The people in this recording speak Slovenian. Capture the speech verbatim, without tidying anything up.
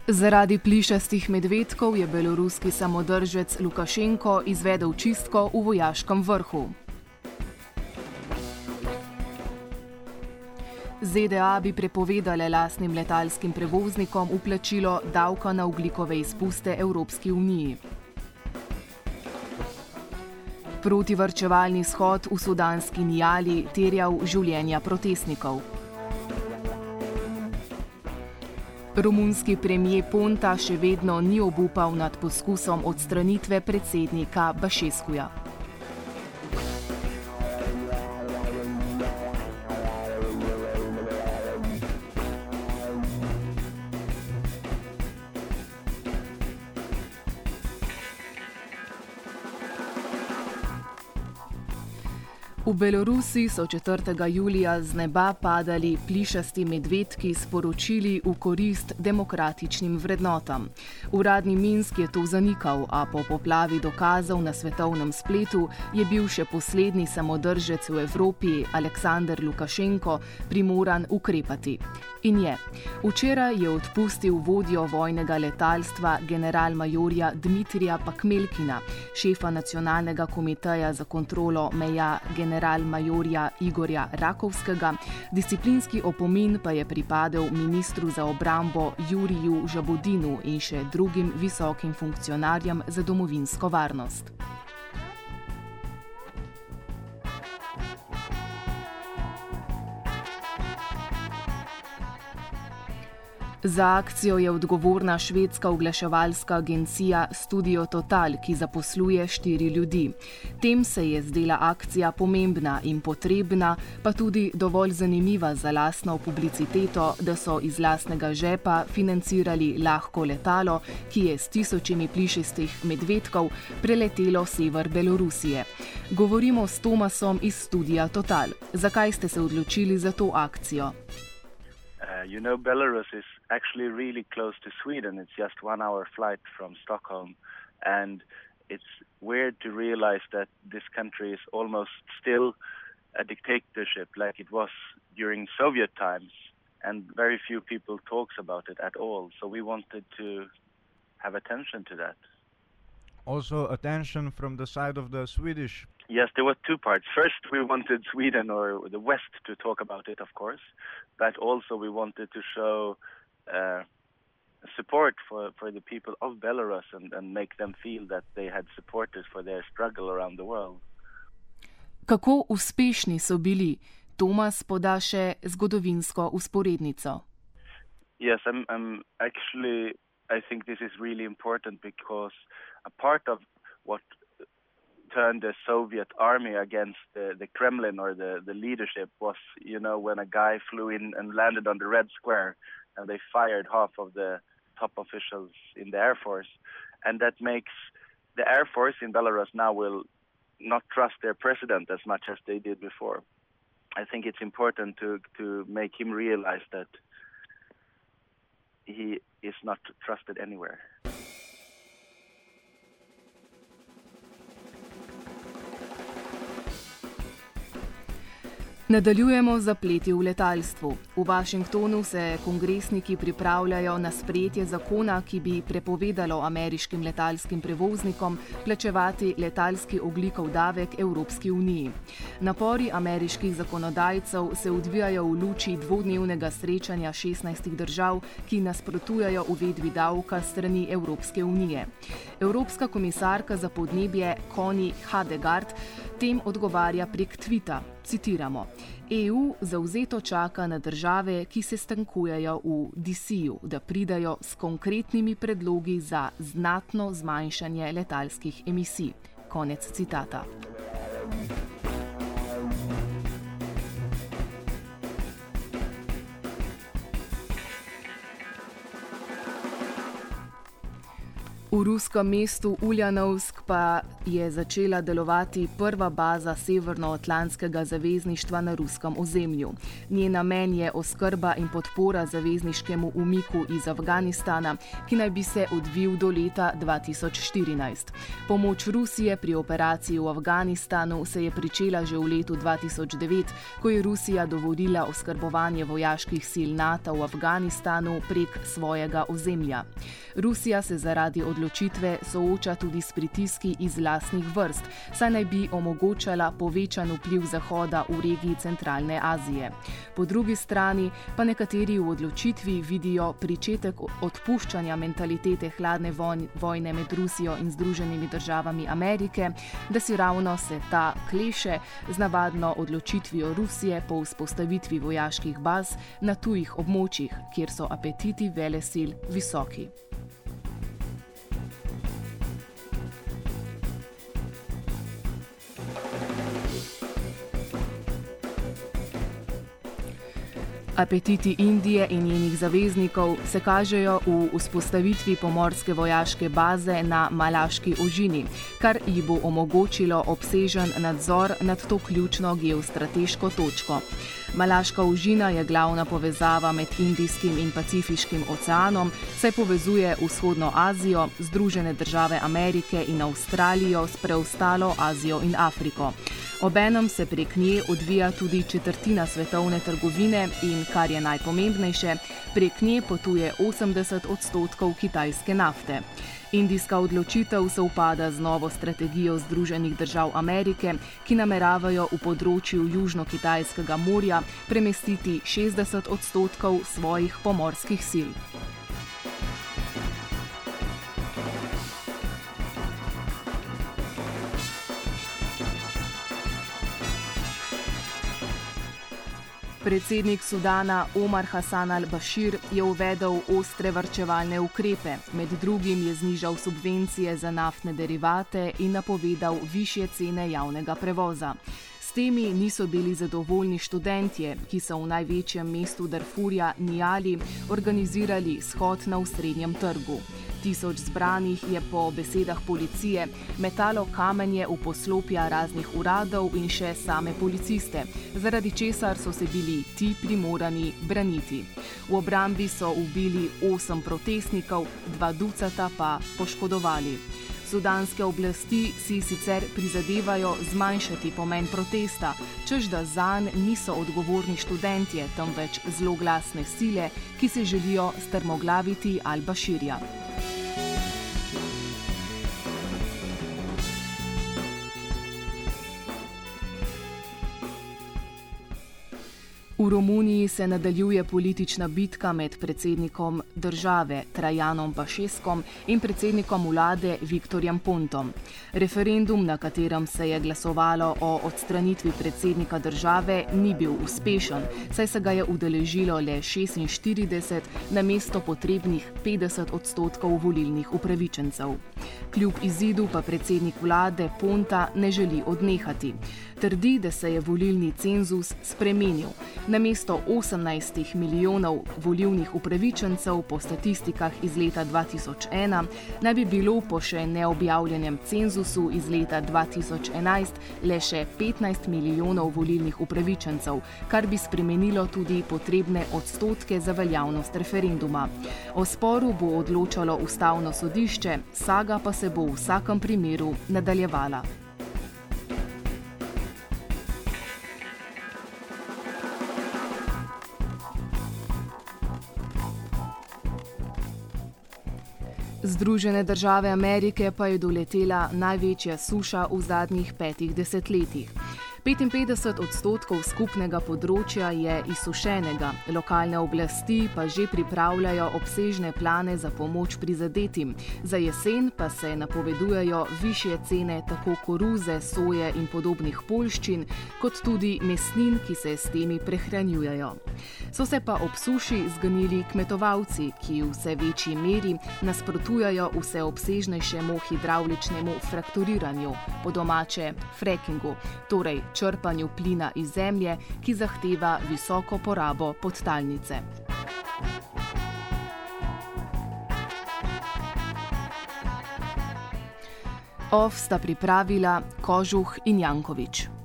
Zaradi plišastih medvedkov je beloruski samodržec Lukašenko izvedel čistko v vojaškem vrhu. ZDA bi prepovedale lastnim letalskim prevoznikom vplačilo davka na ogljikove izpuste Evropski uniji. Protivarčevalni shod v sudanski Nijali terjal življenja protestnikov. Romunski premier Ponta še vedno ni obupal nad poskusom odstranitve predsednika Bašeskuja. V Belorusiji so četrtega julija z neba padali plišasti medvedki s poročili v korist demokratičnim vrednotam. Uradni Minsk je to zanikal, a po poplavi dokazov na svetovnem spletu je bil še poslednji samodržec v Evropi, Aleksander Lukašenko, primoran ukrepati. In je. Včeraj je odpustil vodjo vojnega letalstva generalmajorja Dmitrija Pakmelkina, šefa nacionalnega komiteja za kontrolo meja generalmajorja Igorja Rakovskega, disciplinski opomin pa je pripadel ministru za obrambo Juriju Žabudinu in še drugim visokim funkcionarjem za domovinsko varnost. Za akcijo je odgovorna švedska oglaševalska agencija Studio Total, ki zaposluje štiri ljudi. Tem se je zdela akcija pomembna in potrebna, pa tudi dovolj zanimiva za lastno publiciteto, da so iz lastnega žepa financirali lahko letalo, ki je s tisočimi plišastih medvedkov preletelo sever Belorusije. Govorimo s Tomasom iz Studia Total. Zakaj ste se odločili za to akcijo? Uh, you know, Belarus is actually really close to Sweden. It's just one hour flight from Stockholm. And it's weird to realize that this country is almost still a dictatorship like it was during Soviet times. And very few people talks about it at all. So we wanted to have attention to that. Also attention from the side of the Swedish. Yes, there were two parts. First, we wanted Sweden or the West to talk about it, of course, but also we wanted to show uh, support for, for the people of Belarus and, and make them feel that they had supporters for their struggle around the world. Kako uspešni so bili? Tomas poda še zgodovinsko usporednico. Yes, I'm, I'm actually, I think this is really important because a part of what turned the Soviet army against the, the Kremlin or the, the leadership was, you know, when a guy flew in and landed on the Red Square and they fired half of the top officials in the Air Force. And that makes the Air Force in Belarus now will not trust their president as much as they did before. I think it's important to, to make him realize that he is not trusted anywhere. Nadaljujemo zapleti v letalstvu. V Washingtonu se kongresniki pripravljajo na sprejetje zakona, ki bi prepovedalo ameriškim letalskim prevoznikom plačevati letalski ogljikov davek Evropski uniji. Napori ameriških zakonodajcev se odvijajo v luči dvodnevnega srečanja šestnajstih držav, ki nasprotujejo uvedbi davka strani Evropske unije. Evropska komisarka za podnebje Connie Hedegaard tem odgovarja prek tvita. Citiramo: E U zavzeto čaka na države, ki se stankujejo v D C-ju, da pridajo s konkretnimi predlogi za znatno zmanjšanje letalskih emisij. Konec citata. V ruskem mestu Uljanovsk pa je začela delovati prva baza Severnoatlantskega zavezništva na ruskem ozemlju. Njen namen je oskrba in podpora zavezniškemu umiku iz Afganistana, ki naj bi se odvil do leta dva tisoč štirinajst. Pomoč Rusije pri operaciji v Afganistanu se je pričela že v letu dva tisoč devet, ko je Rusija dovolila oskrbovanje vojaških sil NATO v Afganistanu prek svojega ozemlja. Rusija se zaradi odločitve sooča tudi s pritiski iz lastnih vrst, saj naj bi omogočala povečan vpliv Zahoda v regiji Centralne Azije. Po drugi strani pa nekateri v odločitvi vidijo pričetek odpuščanja mentalitete hladne vojne med Rusijo in Združenimi državami Amerike, da si ravno se ta kleše z navadno odločitvijo Rusije po vzpostavitvi vojaških baz na tujih območjih, kjer so apetiti velesil visoki. Apetiti Indije in njenih zaveznikov se kažejo v vzpostavitvi pomorske vojaške baze na Malaški ožini, kar ji bo omogočilo obsežen nadzor nad to ključno geostrateško točko. Malaška ožina je glavna povezava med Indijskim in Pacifiškim oceanom, saj povezuje Vzhodno Azijo, Združene države Amerike in Avstralijo s preostalo Azijo in Afriko. Obenem se prek nje odvija tudi četrtina svetovne trgovine in, kar je najpomembnejše, prek nje potuje osemdeset odstotkov kitajske nafte. Indijska odločitev se upada z novo strategijo Združenih držav Amerike, ki nameravajo v področju Južno-Kitajskega morja premestiti šestdeset odstotkov svojih pomorskih sil. Predsednik Sudana Omar Hassan al-Bashir je uvedel ostre varčevalne ukrepe, med drugim je znižal subvencije za naftne derivate in napovedal višje cene javnega prevoza. S temi niso bili zadovoljni študentje, ki so v največjem mestu Darfurja Nijali organizirali shod na osrednjem trgu. Tisoč zbranih je po besedah policije metalo kamenje v poslopja raznih uradov in še same policiste, zaradi česar so se bili ti primorani braniti. V obrambi so ubili osem protestnikov, dva ducata pa poškodovali. Sudanske oblasti si sicer prizadevajo zmanjšati pomen protesta, čež da zanj niso odgovorni študentje, temveč zloglasne sile, ki se želijo strmoglaviti al-Bashirja. V Romuniji se nadaljuje politična bitka med predsednikom države Trajanom Bašeskom in predsednikom vlade Viktorjem Pontom. Referendum, na katerem se je glasovalo o odstranitvi predsednika države, ni bil uspešen, saj se ga je udeležilo le šestinštirideset namesto potrebnih petdeset odstotkov volilnih upravičencev. Kljub izidu pa predsednik vlade Ponta ne želi odnehati. Trdi, da se je volilni cenzus spremenil. Namesto osemnajst milijonov volilnih upravičencev po statistikah iz leta dva tisoč ena naj bi bilo po še neobjavljenem cenzusu iz leta dva tisoč enajst le še petnajst milijonov volilnih upravičencev, kar bi spremenilo tudi potrebne odstotke za veljavnost referenduma. O sporu bo odločalo ustavno sodišče, saga pa se bo v vsakem primeru nadaljevala. Združene države Amerike pa je doletela največja suša v zadnjih petih desetletjih. petinpetdeset odstotkov skupnega področja je izsušenega, lokalne oblasti pa že pripravljajo obsežne plane za pomoč prizadetim. Za jesen pa se napovedujejo višje cene tako koruze, soje in podobnih poljščin, kot tudi mesnin, ki se s temi prehranjujejo. So se pa ob suši zganili kmetovalci, ki v vse večji meri nasprotujejo vseobsežnejšemu hidravličnemu frakturiranju, po domače frackingu, torej črpanju plina iz zemlje, ki zahteva visoko porabo podtalnice. Off sta pripravila Kožuh in Jankovič.